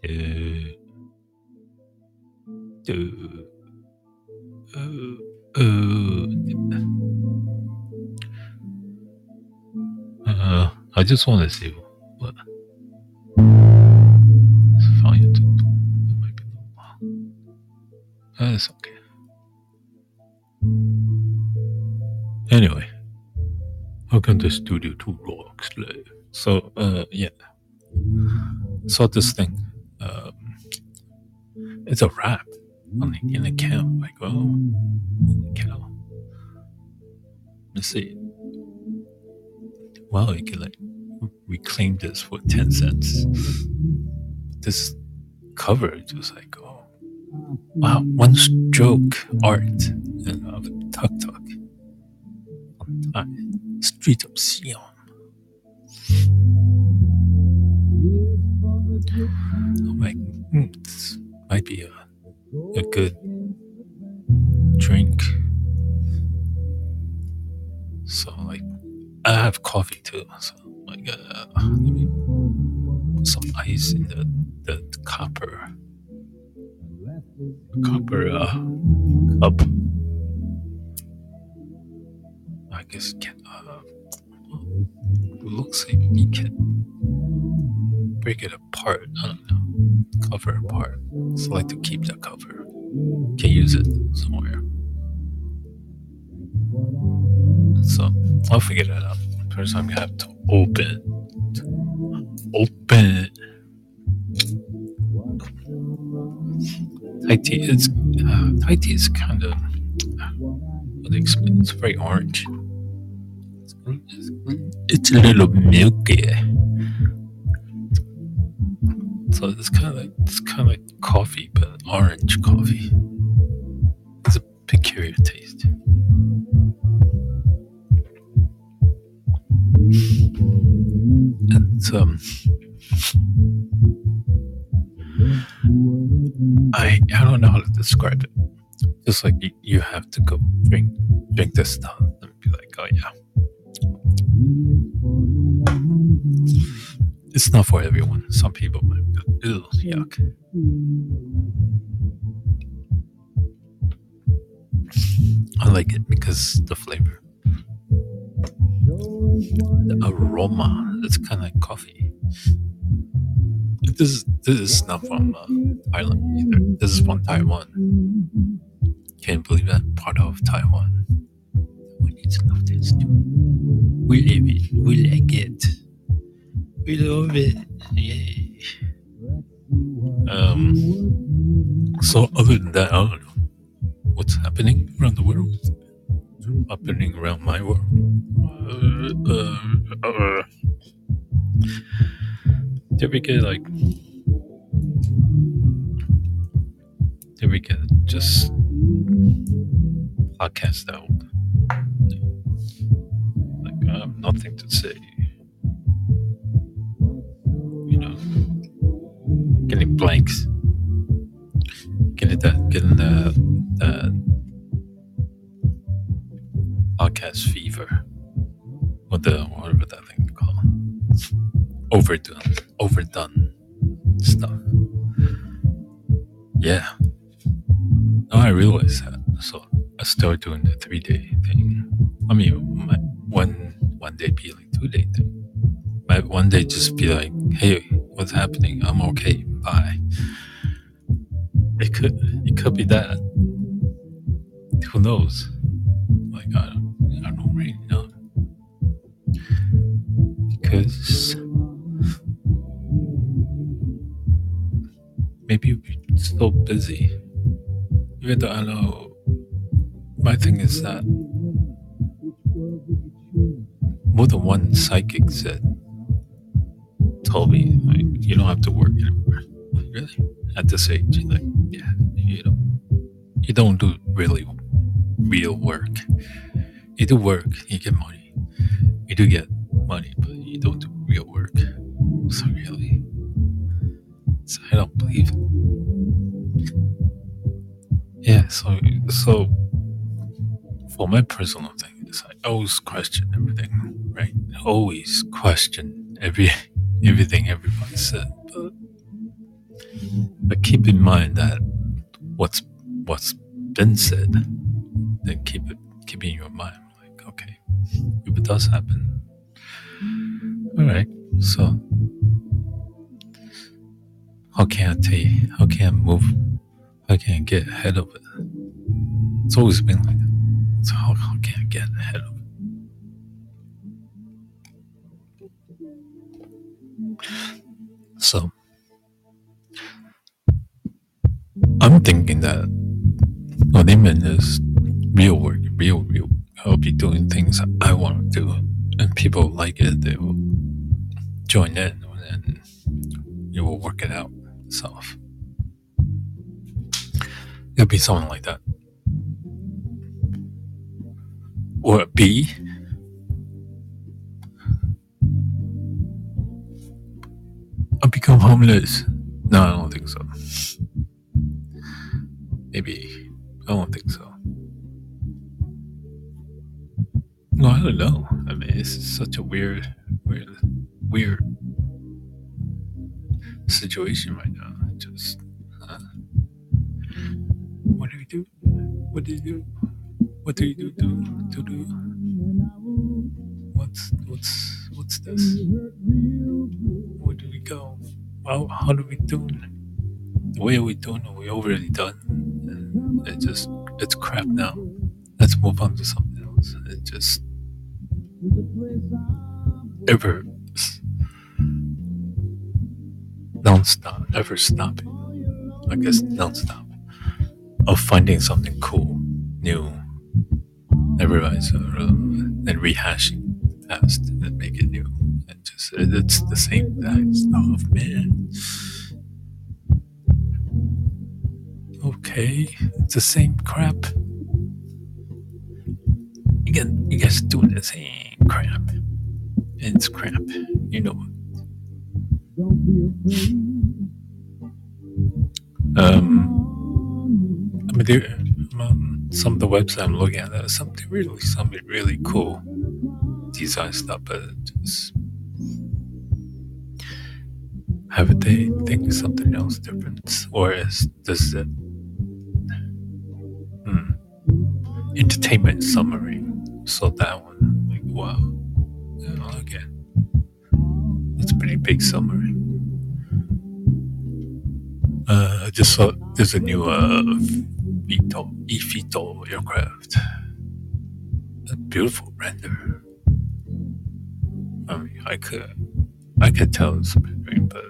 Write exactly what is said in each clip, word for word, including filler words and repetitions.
Uh, uh, uh, uh, uh, I just want to see what. Fine, that might be a little long. That's okay. Anyway, welcome to Studio Two Rocks. So, uh, yeah, saw this thing. Um, it's a rap on the, in the camp. Like, oh, cow. Let's see. Wow, you can like reclaim this for ten cents. This cover is just like, oh, wow, one stroke art and of a tuk tuk on Street of Sion. I'm like, hmm, this might be a, a good drink. So, like, I have coffee too. So, like, uh, let me put some ice in the, the, the copper, copper uh, cup. I guess can, uh, it looks like you can break it apart. I don't know. Cover apart. So I like to keep the cover. Can use it somewhere. So I'll figure that out. First, I'm gonna have to open it. Open it. Thai tea is uh, Thai tea is kind of. What do you explain? It's very orange. It's, it's a little milky. So it's kind of like it's kind of like coffee, but orange coffee. It's a peculiar taste. And um, I I don't know how to describe it. Just like you, you have to go drink drink this stuff and be like, oh yeah. It's not for everyone. Some people might be like, ew, yuck. I like it because the flavor. The aroma, it's kind of like coffee. This is, this is not from uh, Thailand either. This is from Taiwan. Can't believe that. Part of Taiwan. We need to love this too. We live it. We like it. We love it. Yay. Um, so other than that, I don't know what's happening around the world. What's happening around my world. Uh, uh, uh. Did we get like? Did we get just podcast out? Like I have nothing to say. You know, getting blanks. Getting that, getting the, the podcast fever. What the whatever that thing called. Overdone, overdone stuff. Yeah. Now I realize that. So I started doing the three day thing. I mean, my one one day be like two day thing. My one day just be like, hey, what's happening? I'm okay. Bye. It could it could be that. Who knows? Like I don't I don't really know. Because maybe we're so busy. Even though I know my thing is that more than one psychic said told me like you don't have to work anymore. Like really? At this age, like yeah, you don't you don't do really real work. You do work, you get money. You do get money, but you don't do real work. So really, so I don't believe it. Yeah, so so for my personal thing, it's like I always question everything, right? Always question every everything everybody said. But But keep in mind that what's what's been said, then keep it keep it in your mind. Like, okay, if it does happen, all right. So how can I take? How can I move? How can I get ahead of it? It's always been like that. So how, how can I get ahead of it? So I'm thinking that what they meant is real work, real, real. I'll be doing things I want to do, and people like it. They will join in, and you will work it out itself. It'll be something like that. Or B, I'll become homeless. No, I don't think so. Maybe. I don't think so. No, I don't know. I mean, it's such a weird, weird, weird situation right now. Just, uh, what do we do? What do you do? What do you do? Do do do? What's what's what's this? Where do we go? How how do we do? The way we doing it, we already done. And it just it's crap now. Let's move on to something else. It just ever non-stop, never stopping. I guess non-stop of finding something cool, new. Everybody's uh, and rehashing past and make it new. And just it's the same that stuff, man. Okay, it's the same crap. You get you guys doing the same crap. It's crap, you know. Um, I mean, there, um, some of the websites I'm looking at, there's something really, something really cool design stuff, but just have they think something else different, or is this it? Hmm. Entertainment summary. So that one, like, wow, yeah, okay, that's a pretty big summary. Uh, I just saw there's a new uh, VTOL, eVTOL aircraft. A beautiful render. I mean, I could, I could tell it's a bit, but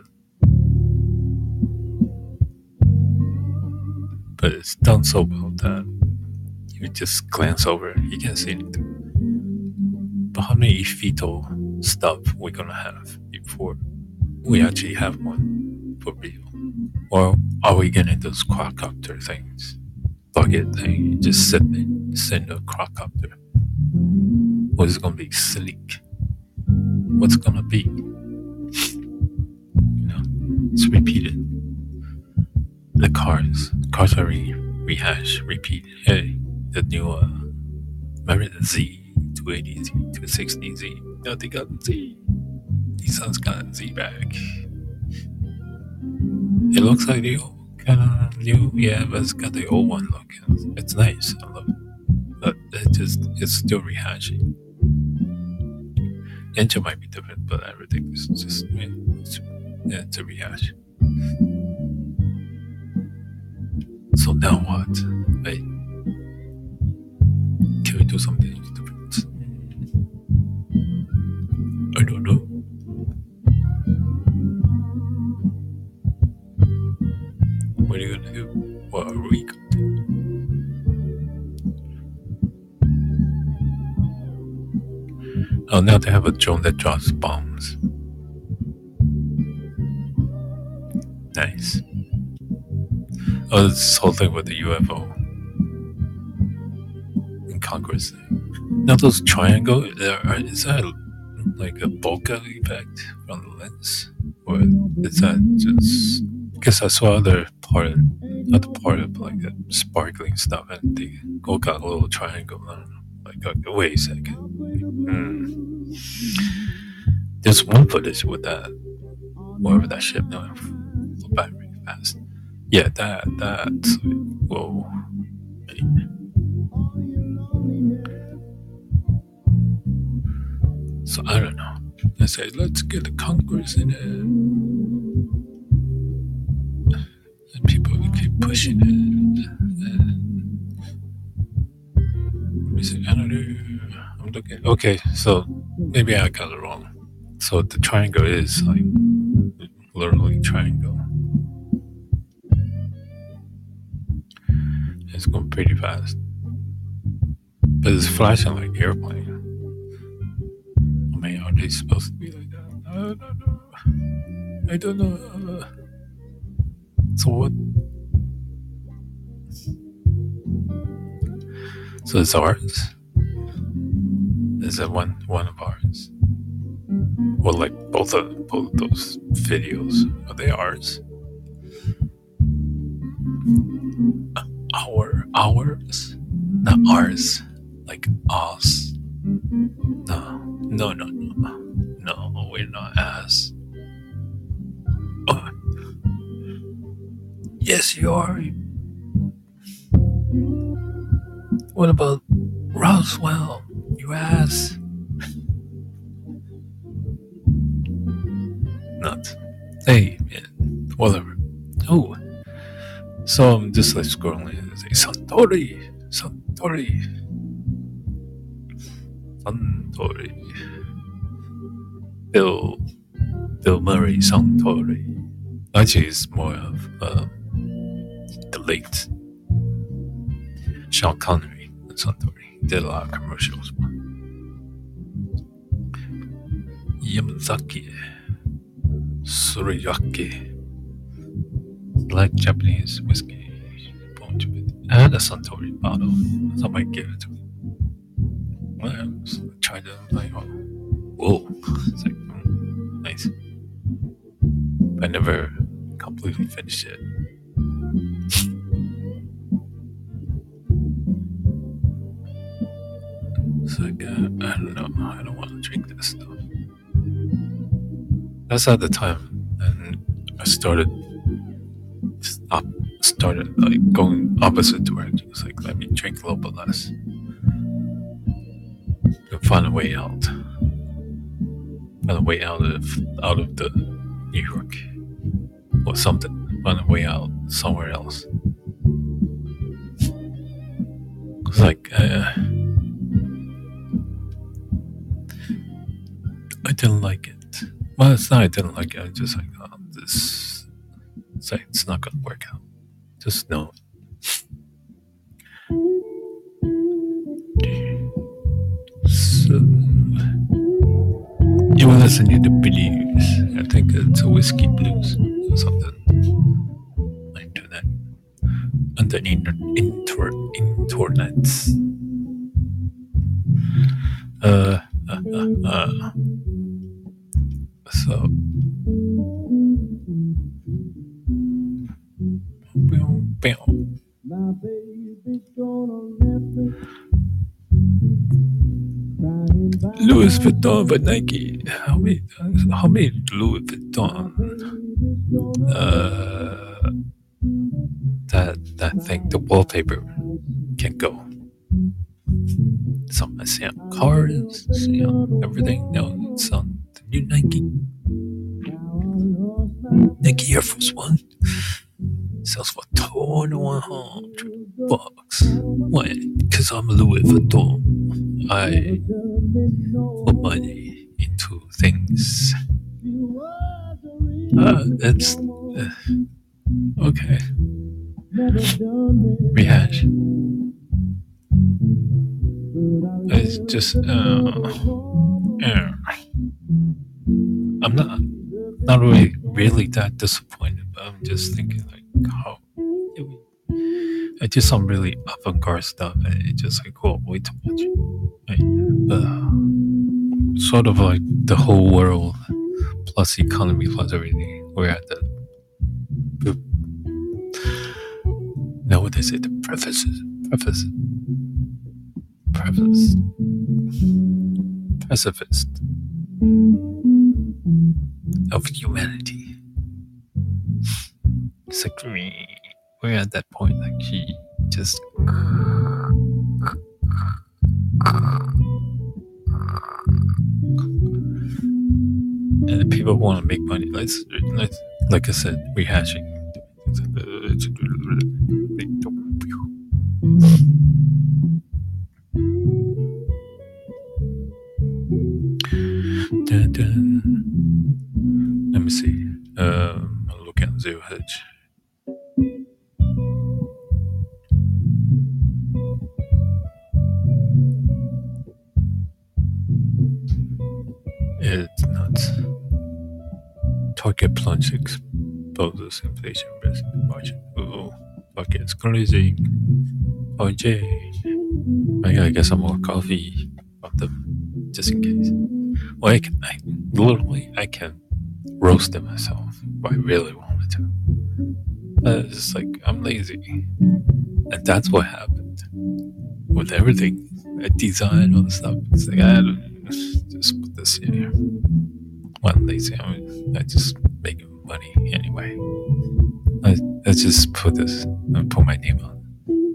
but it's done so well that you just glance over it, you can't see anything. But how many eVTOL stuff we're gonna have before we actually have one for real? Or are we getting those quadcopter things? Bucket thing, you just sit there, send a quadcopter. What is it gonna be? Sleek? What's it gonna be? You know, it's repeated. The cars, cars are re- rehash, repeat. Hey, the new, uh, remember the Z, two eighty Z, two sixty Z? No, they got the Z. Nissan's got a Z back. It looks like the old kind of new, yeah, but it's got the old one look. It's nice, I love it. But it just, it's still rehashing. Engine might be different, but everything is just, yeah, it's, yeah, it's a rehash. So now what? Wait. Can we do something different? I don't know. What are you gonna do? What are we gonna do? Oh, now they have a drone that drops bombs. Nice. Oh, this whole thing with the U F O in Congress. Now those triangle, is that like a bokeh effect from the lens, or is that just? Because I saw other part, other part of like the sparkling stuff, and they all got a little triangle. I don't know. Like, okay, wait a second. Hmm. There's one footage with that, whatever that ship, no, battery. fast. Yeah, that that's whoa. So I don't know. I say let's get a Congress in it, and people keep pushing it. And I don't know. I'm looking. Okay, so maybe I got it wrong. So the triangle is like literally triangle. It's going pretty fast, but it's flashing like airplane. I mean, are they supposed to be like that? I don't know. I don't know. Uh, so what? So it's ours. Is it one one of ours? Well, like both of both those videos, are they ours? Uh, our ours, not ours, like us. No, no, no, no, no. We're not us. Oh. Yes, you are. What about Roswell? You ass. Not. Hey, man. Whatever. Oh. So I'm just like scrolling and say Suntory, Suntory, Suntory. Bill, Bill Murray Suntory. Actually, it's more of uh, the late Sean Connery and Suntory. He did a lot of commercials. Yamazaki, Suriyaki, black Japanese whiskey. I had a Suntory bottle. Somebody gave it to me. Well, I tried it. I'm like, oh, whoa. It's like, mm, nice. But I never completely finished it. It's like, uh, I don't know. I don't want to drink this stuff. That's at the time. And I started, stop, started like going opposite directions. Like, let me drink a little bit less. And find a way out. Find a way out of out of the New York or something. Find a way out somewhere else. It's like uh, I didn't like it. Well, it's not I didn't like it. I just like oh, this. It's like it's not gonna work out. Just know. So you will listen to the blues. I think it's a whiskey blues or something like that. On the inter inter internets. Uh, uh, uh, uh. So. Boom, boom. Louis Vuitton by Nike. How many? How many Louis Vuitton? Uh, that that thing, the wallpaper can go. Some I see on cars, see on everything. No, it's on the new Nike. Nike Air Force One sells for twenty-one hundred bucks. Why? Because I'm Louis Vuitton. I put money into things. Uh, it's uh, okay. Rehash. It's just uh, uh, I'm not not really really that disappointed, but I'm just thinking like how I did some really avant-garde stuff and it just like oh way too much. Right? Uh, sort of like the whole world plus economy plus everything. We're at the no what they say the preface preface preface pacifist of humanity. It's like we're at that point. Like she just. And people want to make money. Let's, let's like I said, rehashing. Dun, dun. Let me see. Um, I'll look at zero hedge. It's nuts. Target plunge exposes inflation risk margin. Oh, fuck, it's crazy. O J. I gotta get some more coffee from them, just in case. Well, I can, I, literally, I can roast them myself if I really wanted to. But it's just like, I'm lazy. And that's what happened with everything. I design all the stuff. It's like, I don't just put this in here. Well, I'm lazy. I mean, I just make money anyway. I, let's just put this and put my name on.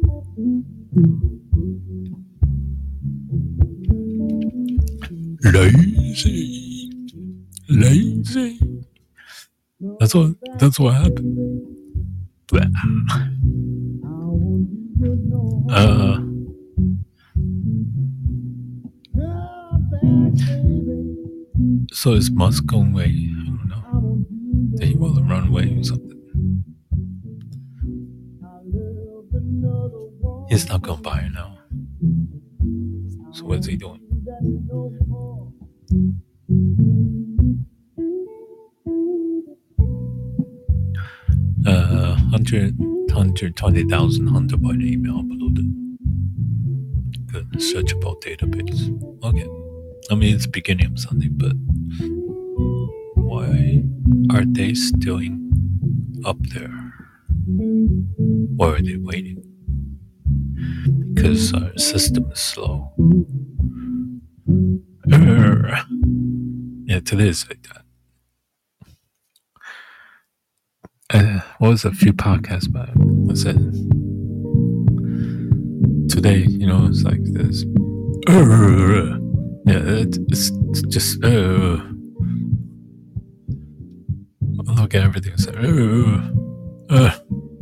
Lazy, lazy. That's what. That's what happened. Blah. Uh. So is Musk going away? I don't know. Did he want to run away or something? He's not going to buy it now. So what's he doing? Uh, one hundred, one hundred twenty thousand hundred by the email uploaded. Good. Searchable database. Okay. I mean, it's beginning of Sunday, but why are they still in, up there? Why are they waiting? Because our system is slow. Urgh. Yeah, today is like that. Uh, what was a few podcasts back? What's it? Today, you know, it's like this. Urgh. Yeah, it, it's, it's just. Uh, look at everything. It's like, uh, uh,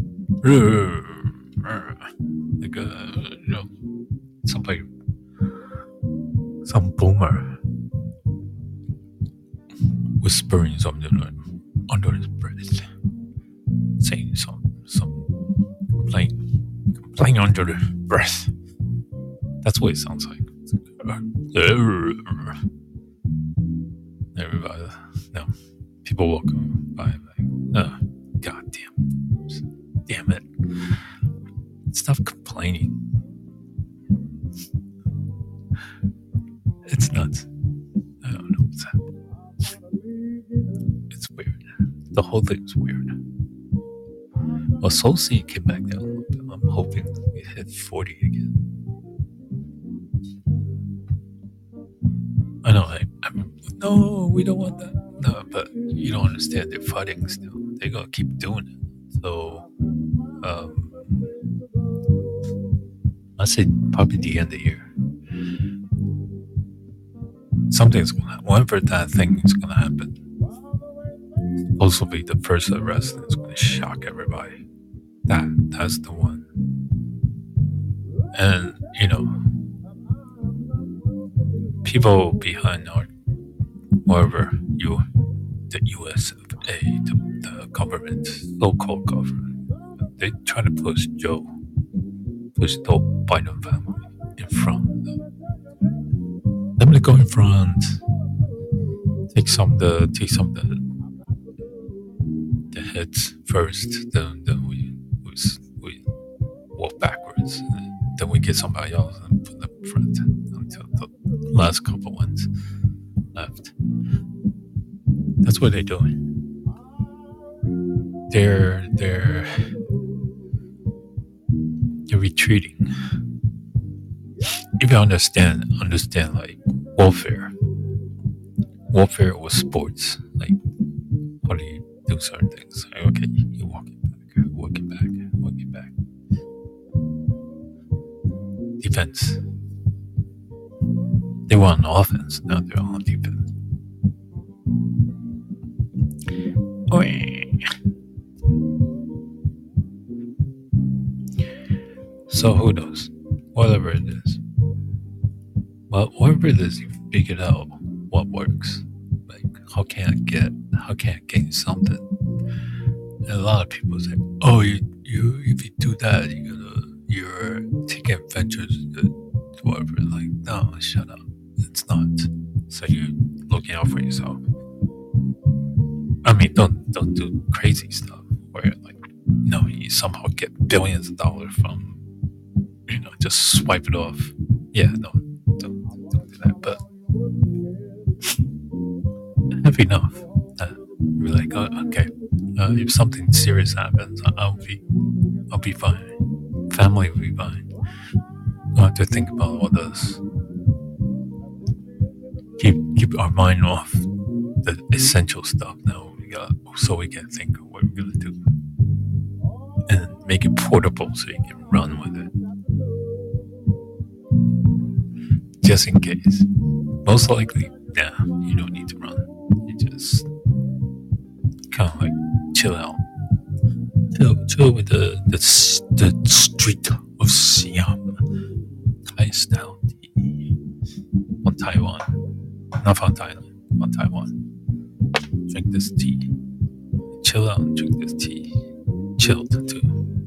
uh, uh, like uh, you know, somebody, some boomer whispering something like under his breath, saying some some complaint, complaint under the breath. That's what it sounds like. Everybody, no, people walking by like, oh, god damn, damn it, stop complaining. It's nuts. I don't know what's happening. It's weird. The whole thing's weird. Well, Soul C came back down a little bit. I'm hoping we hit forty again. I know, I, I'm, no, we don't want that. No, but you don't understand. They're fighting still. They're going to keep doing it. So, um, I'd say probably the end of the year. Something's going to happen. Whenever that thing is going to happen, supposed to be the first arrest, it's going to shock everybody. That, that's the one. And, you know, people behind our, wherever you, the U S A, the, the government, so-called government, they try to push Joe, push the Biden family in front. Let me go in front, take some of the, take some of the, the heads first, then, then we, we, we walk backwards, then we get somebody else and put them in front until the last couple ones left. That's what they're doing. They're they're they're retreating. If you understand understand like warfare, warfare was sports. Like how do you do certain things? Like, okay, you walk it back. defense. They were on offense, now they're on defense. So who knows? Whatever it is. Well, whatever it is, you figured out what works. Like, how can I get, how can I gain something? And a lot of people say, oh, you, you if you do that, you're gonna, you're taking adventures, whatever. Like, no, shut up. It's not. So you're looking out for yourself. I mean, don't don't do crazy stuff where, like, you know, you somehow get billions of dollars from, you know, just swipe it off. Yeah, no, don't, don't do that. But have enough. Uh, be like, oh, okay, uh, if something serious happens, I'll be, I'll be fine. Family will be fine. I don't have to think about all this. Keep keep our mind off the essential stuff now. We got so we can think of what we're gonna do, and make it portable so you can run with it, just in case. Most likely, yeah, you don't need to run. You just kind of like chill out, chill, chill with the the the street of Siam, Thai style tea on Taiwan. Not from Thailand, on Taiwan. Drink this tea. Chill out and drink this tea. Chilled too.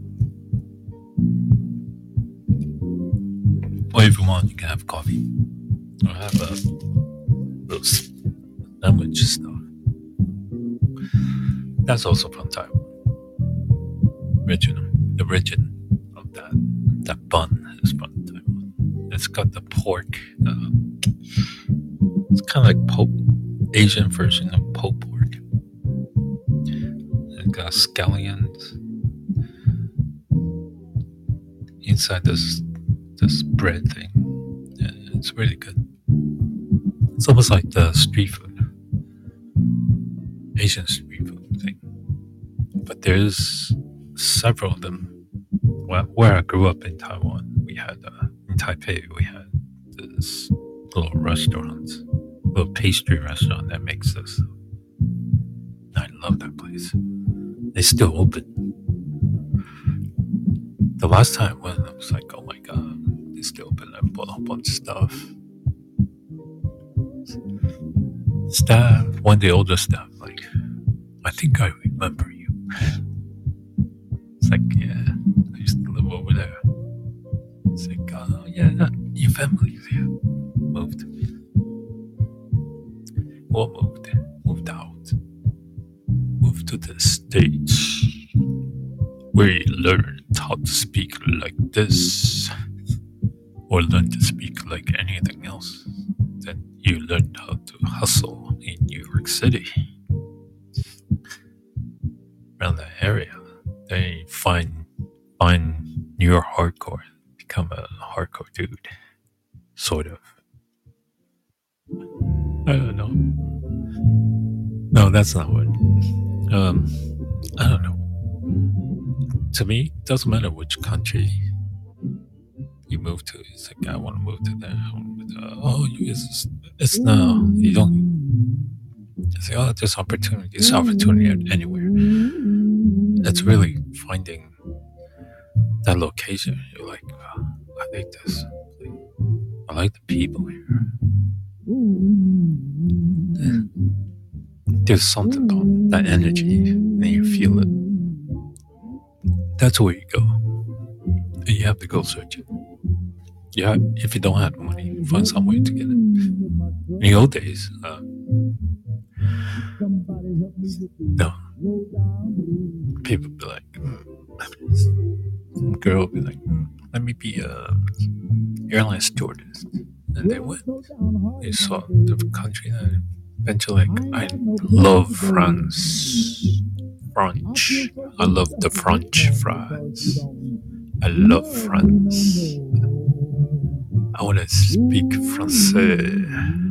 Or if you want, you can have coffee. Or have a little sandwich stuff. That's also from Taiwan. Original. The origin of that that bun is from Taiwan. It's got the pork. Uh, It's kind of like Pope, Asian version of pulled pork. It got scallions inside this this bread thing. Yeah, it's really good. It's almost like the street food, Asian street food thing. But there's several of them. Where, where I grew up in Taiwan, we had uh, in Taipei, we had this little restaurant. Little pastry restaurant that makes this. I love that place. They still open. The last time I went, I was like, oh my god, they still open. I bought a whole bunch of stuff. Staff, one of the older staff, like, I think I remember you. It's like, yeah, I used to live over there. It's like, oh yeah, your family's here. Moved. Well, moved, moved out, moved to the States, where you learn how to speak like this, or learn to speak like anything else. Then you learn how to hustle in New York City, around that area. Then you find find New York hardcore, become a hardcore dude, sort of. I don't know. No, that's not what. Um, I don't know. To me, it doesn't matter which country you move to. It's like, I want to move to there. I want to move to, oh, you, it's, it's no. You don't. It's like, oh, there's opportunity. There's opportunity anywhere. It's really finding that location. You're like, oh, I like this. I like the people here. There's something about that energy, and you feel it. That's where you go, and you have to go search it. Yeah, if you don't have money, find some way to get it. In the old days, uh, no, people be like, mm. some girl be like, mm, let me be a airline stewardess. And they went. They saw the country. And eventually, like, I love France. French. I love the French fries. I love France. I want to speak Francais.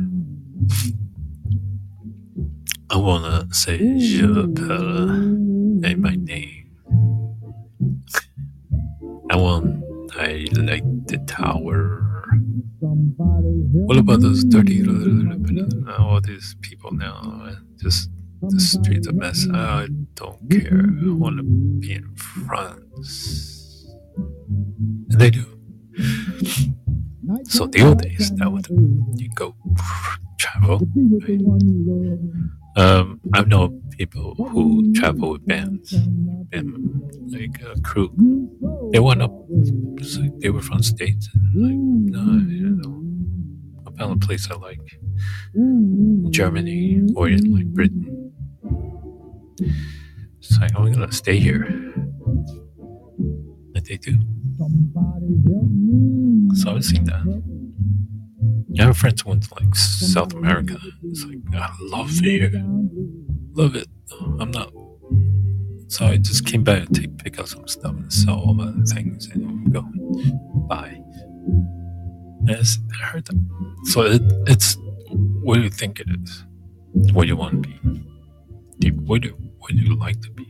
I want to say Je m'appelle and my name. I want. I like the tower. What about those dirty, all these people now? Just the streets a mess. I don't care. I want to be in France. And they do. So the old days, that would you go travel. Right? Um, I know people who travel with bands, and like a crew. They went up. So they were from States. And like, no, you know, I found a place I like, Germany or in like Britain. It's like I'm gonna stay here, and they do. So I've seen that. I have friends who went to like South America. It's like I love it here, love it. I'm not. So I just came back to take pick up some stuff and sell all the things and go buy. Yes, I heard that. So it, it's what do you think it is? What do you want to be? Do you, what do what do you like to be?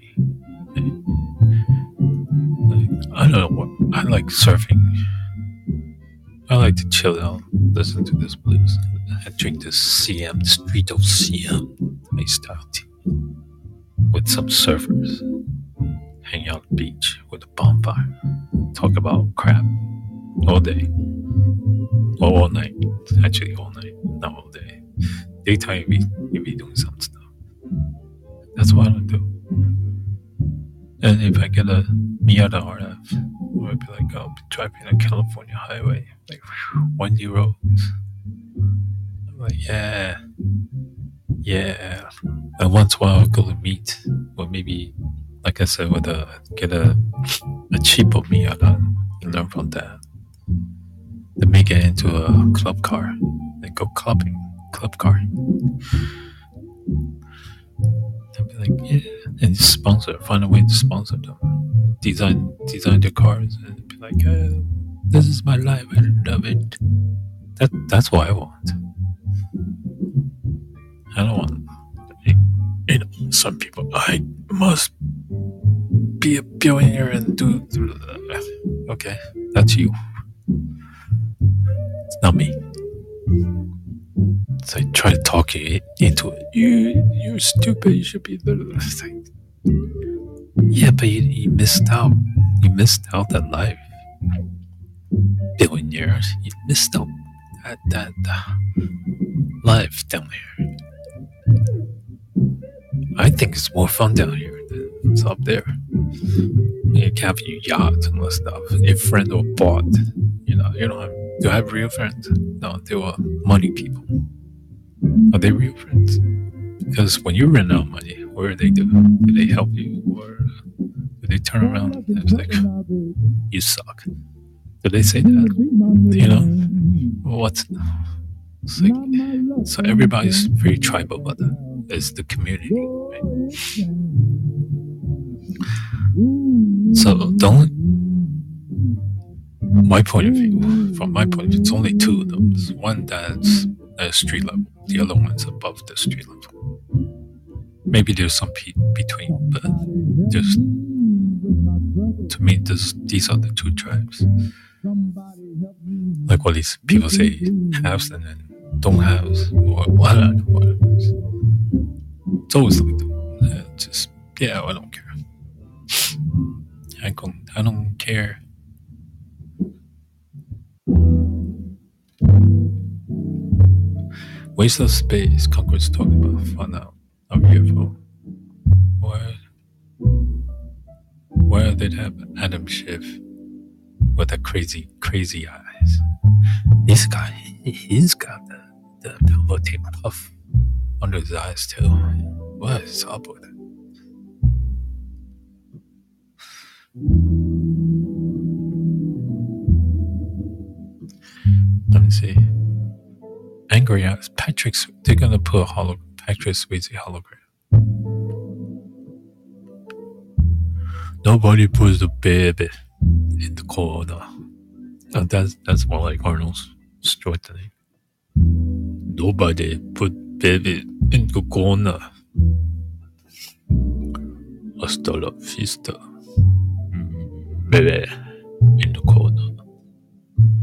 Like, I don't know what I like surfing. I like to chill out, listen to this blues, and drink this C M Street of C M iced style tea with some surfers. Hang out at the beach with a bonfire. Talk about crap all day. Or all night. Actually all night, not all day. Daytime you be, you be doing some stuff. That's what I would do. And if I get a Miata R F, I'd be like, I'll be driving a California highway, like windy roads. I'm like, yeah, yeah. And once in a while I'll go to meet, or maybe, like I said, with a get a a cheapo Miata and learn from that. Then make it into a club car, then go clubbing, club car. They'll be like, yeah, and sponsor, find a way to sponsor them. Design, design their cars, and be like, oh, this is my life, I love it. That, that's what I want. I don't want, you know, some people, I must be a billionaire and do, do okay, that's you. It's not me. So I try to talk you into it. You, you're stupid. You should be the. It's like, yeah, but you, you missed out. You missed out that life. Billionaires, you missed out that that uh, life down here. I think it's more fun down here than it's up there. You can have your yacht and all stuff. Your friend or bought. You know, you don't have. Do I have real friends? No, they were money people. Are they real friends? Because when you run out of money, what do they do? Do they help you, or do they turn around and be like, "You suck"? Do they say that? You know, what's it's like, so everybody's very tribal about that. It's the community, right? So don't. My point of view, from my point of view, it's only two of them. There's one that's at street level, the other one's above the street level. Maybe there's some pe- between, but just to me, this, these are the two tribes. Like what these people say, haves and then don't haves, or what I don't know what it is. It's always like that. Uh, just yeah, I don't care. I don't, I don't care. Waste of space, Conqueror's talking about fun out of U F O. Where, where did have Adam Schiff with the crazy, crazy eyes? He's got, he's got the, the velvet puff under his eyes too. What is up with it? Let me see. Angry eyes. Patrick's. They're gonna put a hologram. Patrick Swayze hologram. Nobody puts the baby in the corner. Oh, that's that's more like Arnold's Schwarzenegger. Nobody put baby in the corner. Hasta la vista, baby in the corner.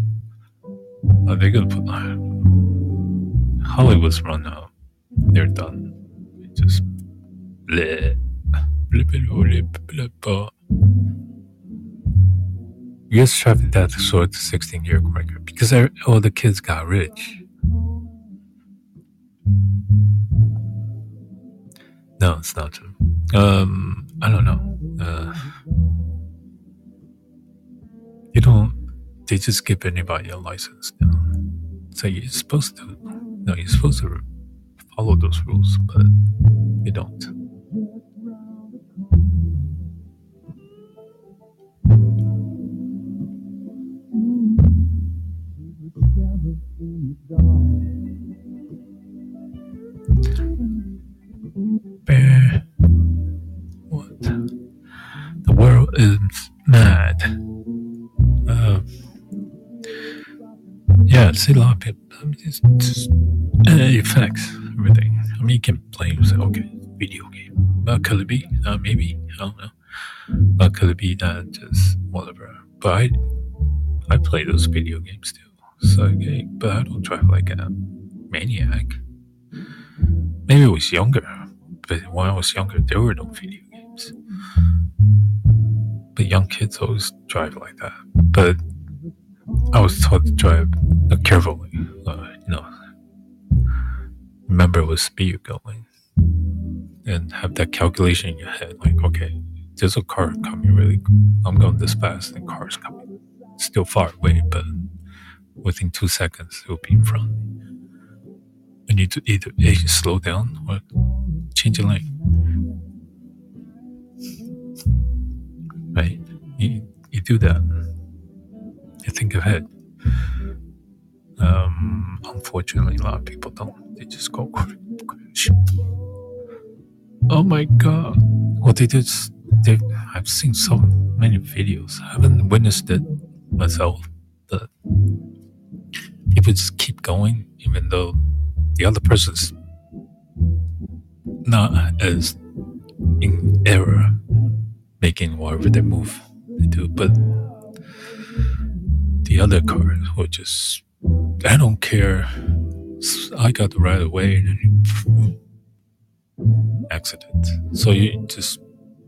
Uh, they're gonna put uh, Hollywood's run out. They're done. They just bleh, bleh, bleh, bleh, bleh, bleh. U S traffic death soared to sixteen-year record because all the kids got rich. No, it's not true. Um, I don't know. Uh, you don't. They just give anybody a license now. So you're supposed to. No, you're supposed to follow those rules, but you don't. Bear. What? The world is mad. Uh, yeah, I see a lot of people. I mean, it's just, uh, it affects everything. I mean, you can blame, say, okay, video game. But could it be? Uh, maybe. I don't know. But could it be that just whatever? But I, I play those video games too. So, okay, but I don't drive like a maniac. Maybe I was younger. But when I was younger, there were no video games. But young kids always drive like that. But I was taught to drive uh, carefully. Uh, you know, remember what speed you're going, and have that calculation in your head. Like, okay, there's a car coming really. I'm going this fast, and car's coming still far away, but within two seconds it will be in front. You need to either A, slow down or change the lane. Right? You, you do that. You think ahead. Um, unfortunately, a lot of people don't. They just go crash. Oh my god! What they do is, they, I've seen so many videos. I haven't witnessed it myself, but people just keep going, even though the other person's not as in error, making whatever they move they do, but the other cars will just, I don't care, I got the right away, and then accident. So you just,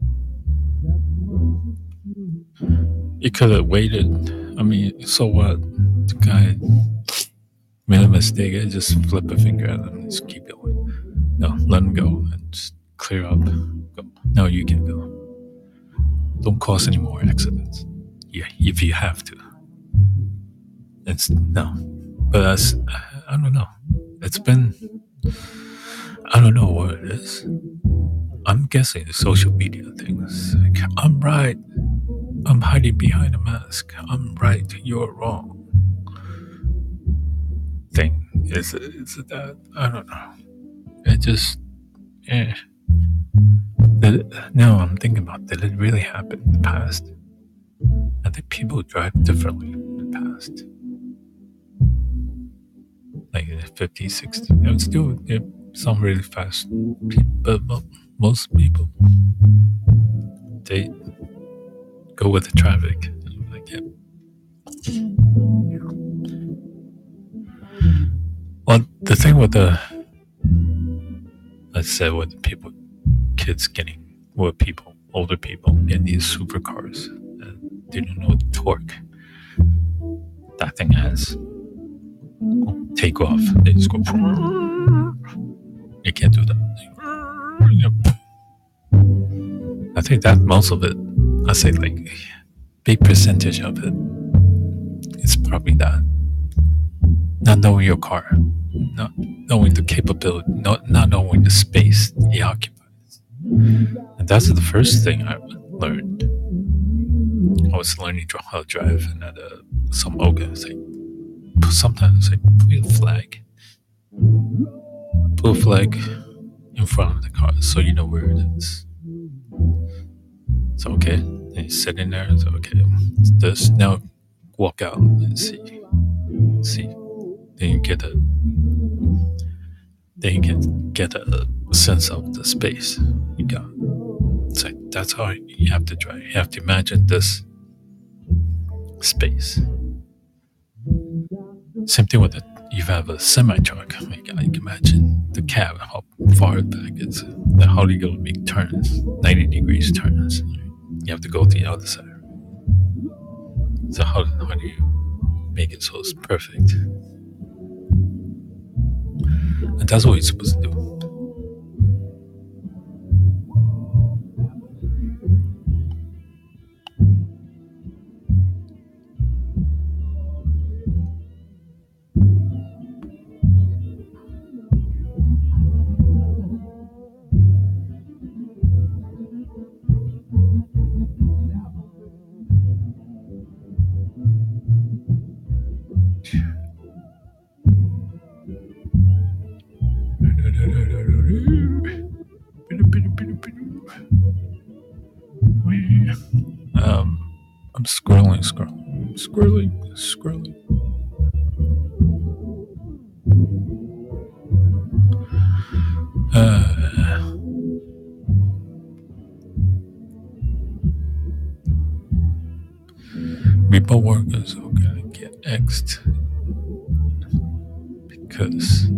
you could have waited. I mean, so what? The guy made a mistake. I just flip a finger at him and just keep going. No, let him go and just clear up. Go. No, you can go. Don't cause any more accidents. Yeah, if you have to. It's no, but that's, I don't know. It's been, I don't know what it is. I'm guessing the social media things. Like, I'm right. I'm hiding behind a mask. I'm right. You're wrong. Thing is it, is it that? I don't know. It just, yeah. Did it, now I'm thinking about, did it really happen in the past? I think people drive differently in the past. Like in the fifties, sixties. You know, still, yeah, some really fast people, but most people, they go with the traffic. Like, yeah. Well, the thing with the, let's say with the people, kids getting, with people, older people getting these supercars, and they don't know the torque that thing has. Take off. They just go. You can't do that. I think that most of it, I say like big percentage of it, it's probably that. Not knowing your car, not knowing the capability, not not knowing the space it occupies. And that's the first thing I learned. I was learning how to drive, and at uh, some Oga, it's like, sometimes like put a flag, put a flag in front of the car so you know where it is. So okay, and you sit in there. So okay, just now walk out and see, see. Then you get a, then you can get a sense of the space you got. It's like that's how you have to drive. You have to imagine this space. Same thing with it. You have a semi truck. Like, I can imagine the cab, how far back it's, how do you go make turns, ninety degrees turns. You have to go to the other side. So how, how do you make it so it's perfect? And that's what you're supposed to do. Um, I'm scrolling, scrolling, scrolling, scrolling. Uh, remote workers are gonna get X'd because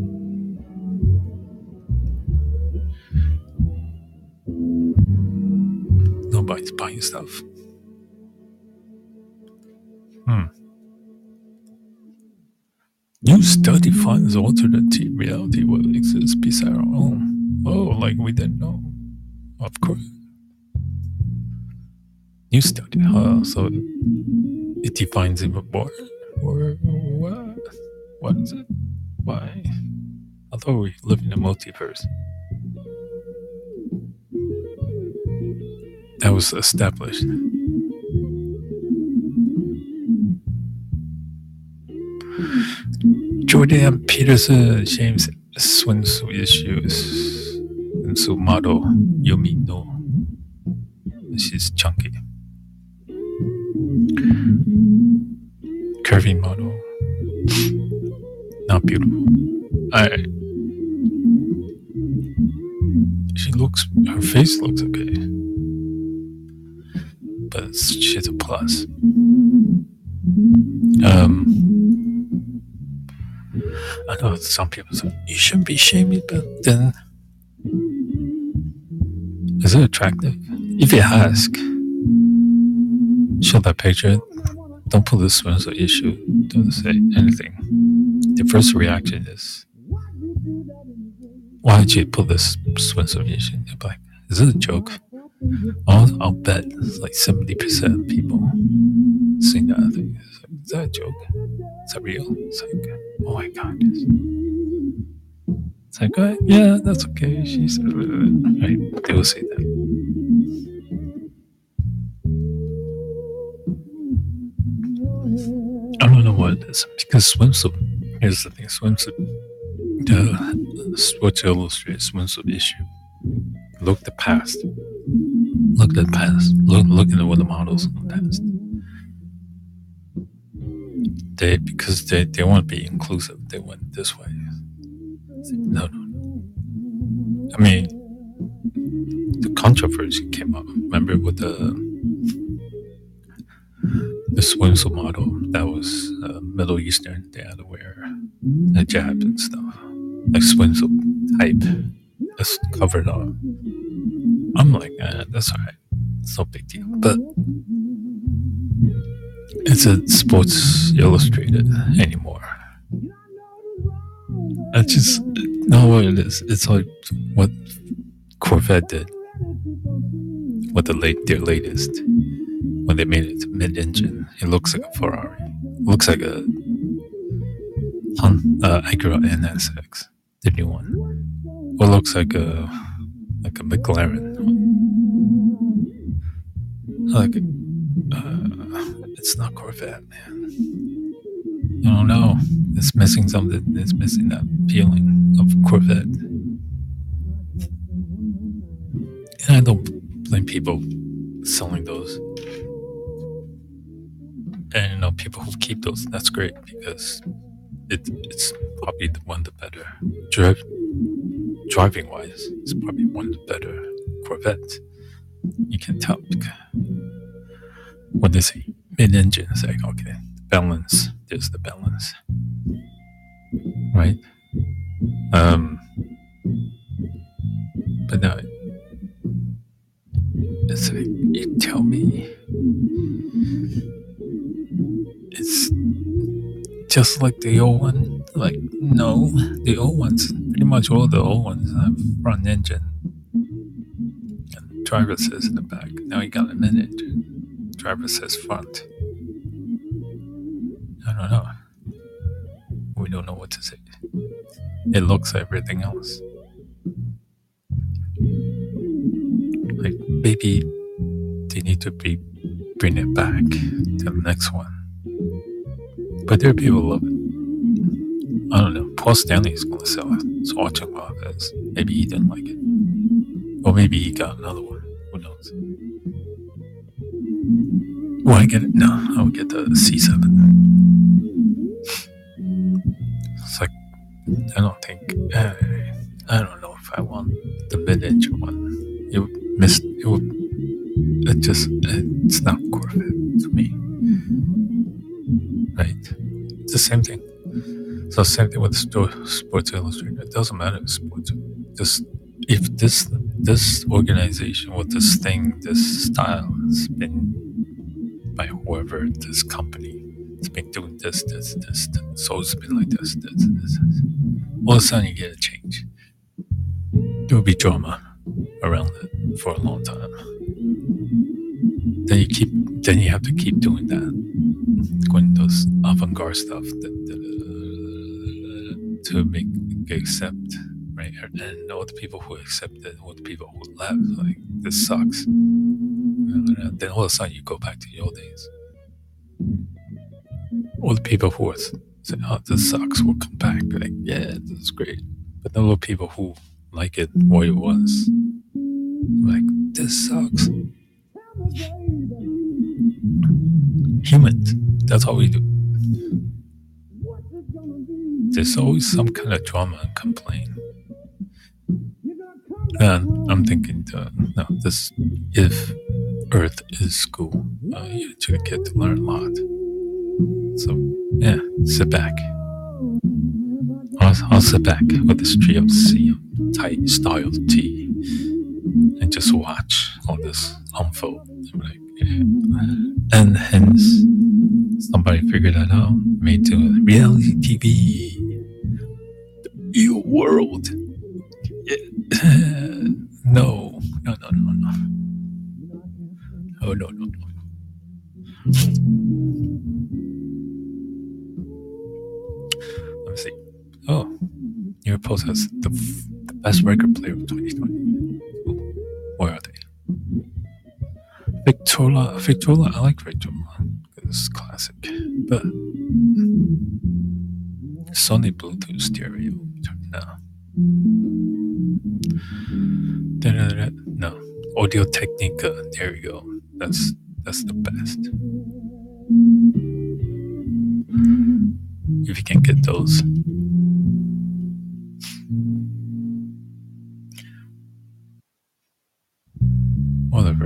nobody's buying stuff. Hmm. New study finds alternate reality will exist beside our own. Oh, like we didn't know. Of course. New study, huh? So it defines even more? Or what? What is it? Why? I thought we live in a multiverse. That was established. Jordan Peterson shames swimsuit issues. Swimsuit model Yumi No. She's chunky. Curvy model. Not beautiful. I. She looks. Her face looks okay, but she's a plus. Um. I know some people say you shouldn't be shaming, but then is it attractive? If you ask, show that picture. Don't put this swimsuit issue. Don't say anything. The first reaction is, why did you put this swimsuit issue? They're like, is it a joke? I'll, I'll bet it's like seventy percent of people seeing that thing. It's like, is that a joke? Is that real? It's like, oh my god. It's like, oh, yeah, that's okay. She's uh, right. They will say that. I don't know what it is because swimsuit. Here's the thing: swimsuit. The Sports Illustrated swimsuit issue. Look at the past. Look at the past. Look, look at what the models in the past. They because they, they want to be inclusive. They went this way. No, no, no. I mean, the controversy came up. Remember with the the swimsuit model that was uh, Middle Eastern. They had to wear a hijab and stuff, like swimsuit type. It's covered up. I'm like, eh, that's alright. It's no big deal. But it's a Sports Illustrated anymore. I just know what it is. It's like what Corvette did with the late their latest when they made it mid-engine. It looks like a Ferrari. It looks like a uh, Acura N S X, the new one. Or it looks like a like a McLaren. Like uh, it's not Corvette, man. I don't know. It's missing something. It's missing that feeling of Corvette. And I don't blame people selling those. And you know, people who keep those, that's great because it, it's probably the one of the better drive, driving wise. It's probably one of the better Corvettes. You can tell when they say mid-engine, it's like okay, balance. There's the balance, right? Um, but now it's like you tell me it's just like the old one. Like no, the old ones, pretty much all the old ones have front engine and driver says in the back. Now you got a mid engine, driver says front. I don't know. We don't know what to say. It looks like everything else. Like maybe they need to be bring it back to the next one. But there are people who love it. I don't know. Paul Stanley's gonna sell it. So watching all of this. Maybe he didn't like it. Or maybe he got another one. Who knows? Will I get it? No, I will get the C seven. It's like I don't think uh, I don't know if I want the mid-engine one. It would miss. It would. It just. It's not Corvette to me, right? It's the same thing. So same thing with Sports Illustrated. It doesn't matter if Sports. Just if this this organization or this thing, this style has been by whoever this company. It's been doing this, this, this, this. So it's been like this, this, this, this. All of a sudden you get a change. There will be drama around it for a long time. Then you keep, then you have to keep doing that, going those avant-garde stuff that, that, uh, to make accept, right? And all the people who accepted, all the people who left, like this sucks. And then all of a sudden you go back to the old days. All the people who was saying, "Oh, this sucks," will come back like, "Yeah, this is great." But the little people who like it what it was, like, "This sucks." Humans, that's all we do. There's always some kind of drama and complaint. And I'm thinking, uh, no, this if Earth is school, uh, you actually get to learn a lot. So, yeah, sit back. I'll, I'll sit back with this tree of sea, tight style tea, and just watch all this unfold. I'm like, yeah. And hence, somebody figured that out, made to reality T V, the real world. Yeah. No, no, no, no, no. Oh, no, no, no. Let me see. Oh, your post has the, the best record player of twenty twenty. Ooh, where are they? Victrola, Victrola. I like Victrola because it's classic. But Sony Bluetooth stereo. No. No. Audio Technica. There you go. That's that's the best. If you can get those. Whatever.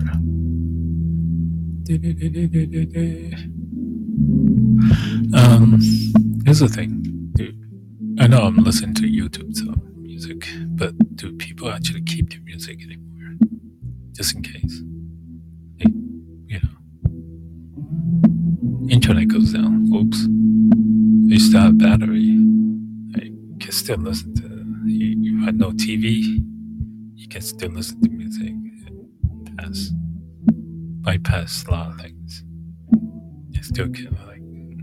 Um, here's the thing, dude. I know I'm listening to YouTube so music, but do people actually keep their music anymore? Just in case. Hey, you know. Internet goes down. Oops. You still have battery. I can still listen to you, you had no T V, you can still listen to music and pass bypass a lot of things. You still can like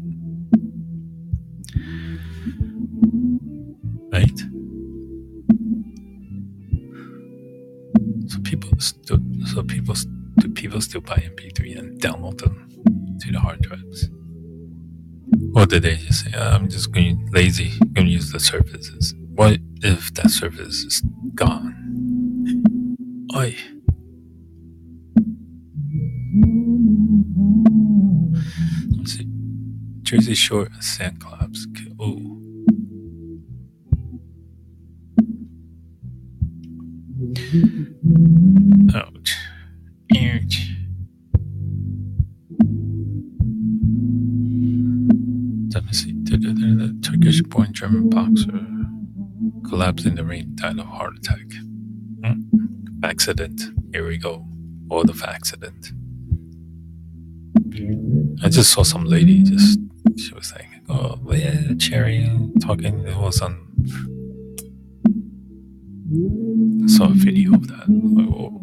right? So people still so people do people still buy M P three and download them to the hard drives? Or did they just say, oh, I'm just going lazy, going to use the services? What if that service is gone? Oi. Let's see. Jersey Shore sand clubs. Oh. Ouch. Ouch. German boxer collapsed in the ring, died of heart attack. Hmm? Accident. Here we go. All the accident. I just saw some lady just, she was like, oh, yeah, cheering, talking. It was on, I saw a video of that. Like, oh.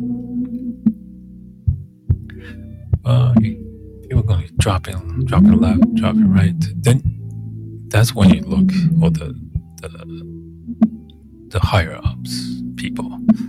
Uh, people going to dropping, dropping left, dropping right. Then that's when you look, or the, the, the higher ups people.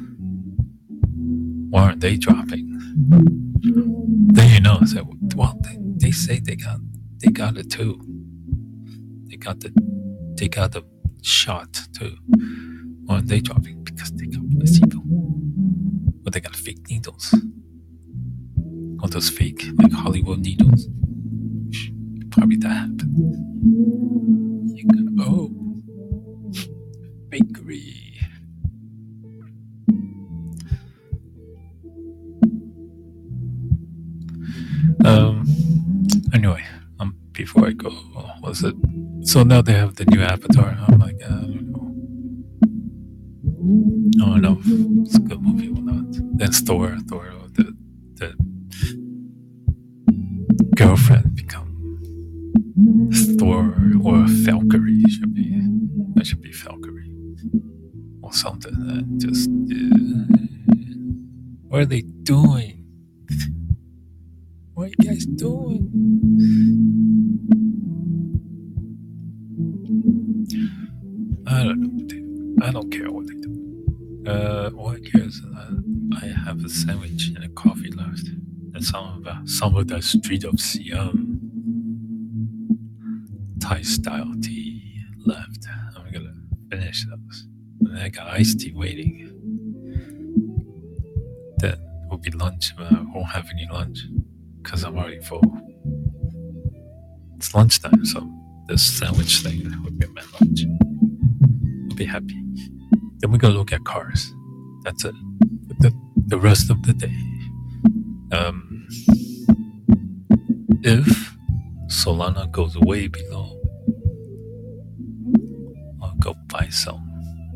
Why aren't they dropping? Then you know, it's like, well, they, they say they got, they got it too. They got the, they got the shot too. Why aren't they dropping? Because they got placebo. But they got fake needles. All those fake, like Hollywood needles. Probably that happened. You go, oh, bakery. Um. Anyway, um, before I go, what was it? So now they have the new Avatar. I'm like, I don't know. I don't know if it's a good movie or not. Then Thor, Thor, the the girlfriend become Thor or Valkyrie. Should be that should be Valkyrie or something. And just uh, what are they doing? What are you guys doing? I don't know what they do. I don't care what they do. Uh, what cares? Uh, I have a sandwich and a coffee left. And some of, uh, some of the Street of Siam Thai style tea left. I'm gonna finish those. And I got iced tea waiting. Then will be lunch, but I won't have any lunch. Because I'm already full. It's lunchtime, so this sandwich thing would be my lunch. I'll be happy. Then we go look at cars. That's it. The, the rest of the day. Um, if Solana goes way below, I'll go buy some.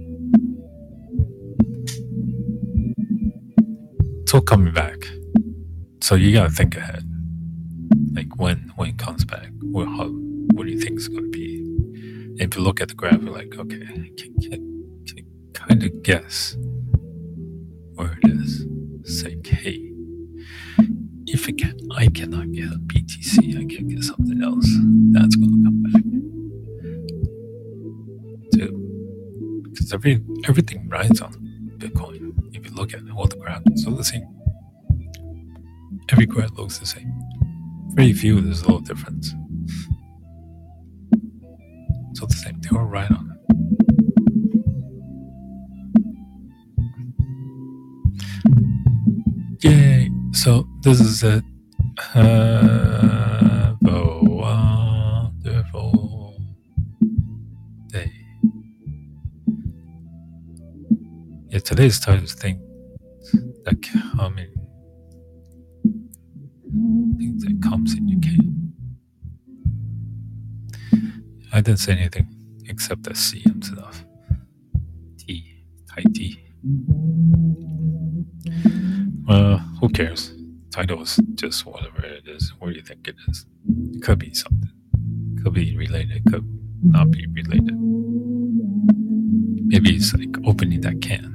It's all coming back. So you gotta think ahead, like when when it comes back, what how what do you think it's gonna be? And if you look at the graph, you're like, okay, I can, can, can kind of guess where it is. It's like, hey, if I can, I cannot get a B T C, I can get something else. That's gonna come back too, because every everything rides on Bitcoin. If you look at all the graphs, it's all the same. Every graph looks the same. Very few, there's a little difference. So the same, they were right on it. Yay! So this is it. Have a wonderful day. Yeah, today's title is things that come in. Things that comes in your can. I didn't say anything except the C M stuff. T, Thai tea. Well, who cares? Title is just whatever it is. What do you think it is? It could be something. Could be related. Could not be related. Maybe it's like opening that can.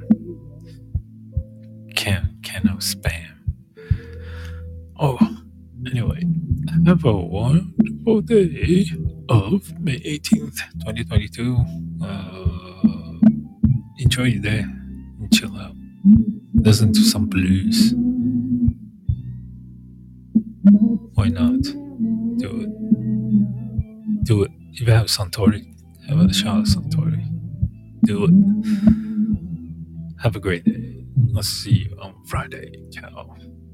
Can, can of spam. Oh, anyway, have a wonderful day of May eighteenth, twenty twenty-two. Uh, enjoy your day and chill out. Listen to some blues. Why not? Do it. Do it. If you have Suntory, have a shot of Suntory. Do it. Have a great day. I'll see you on Friday. Ciao.